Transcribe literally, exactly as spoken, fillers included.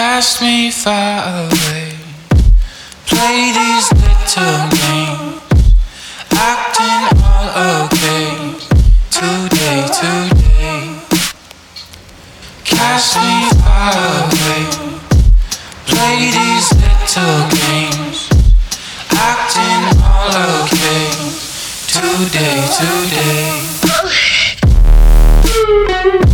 cast me far away. Play these little games, acting all okay. Today, today, cast me far away. Play these little games, acting all okay. Today, today.